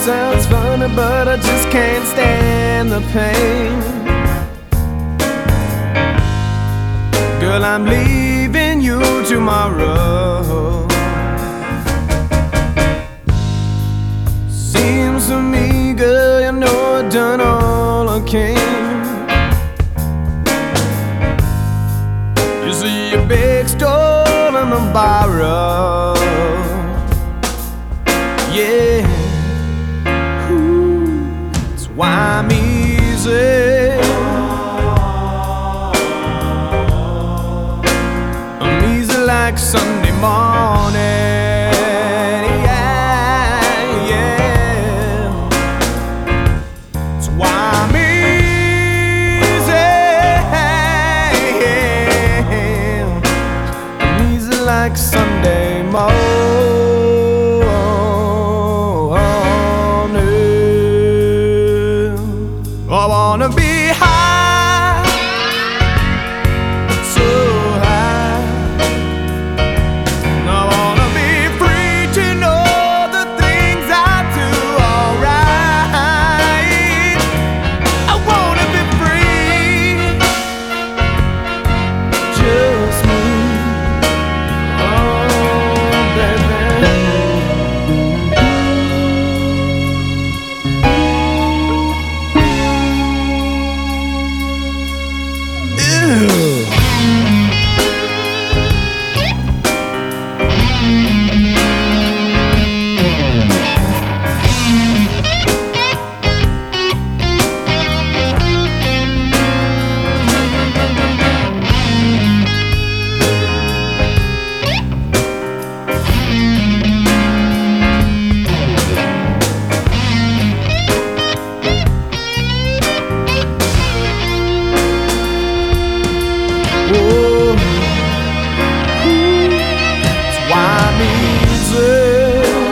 sounds funny, but I just can't stand the pain. Girl, I'm leaving you tomorrow. Seems to me, girl, you know I've done all I can. You see a big store and a borrow. Yeah, that's why I'm easy. I'm easy like Sunday morning. Yeah, yeah. That's why I'm easy. I'm easy like Sunday morning. I wanna be high, so high. I wanna be free to know the things I do alright. I wanna be free, just me. Oh, baby.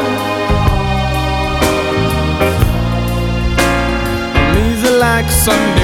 Like Sunday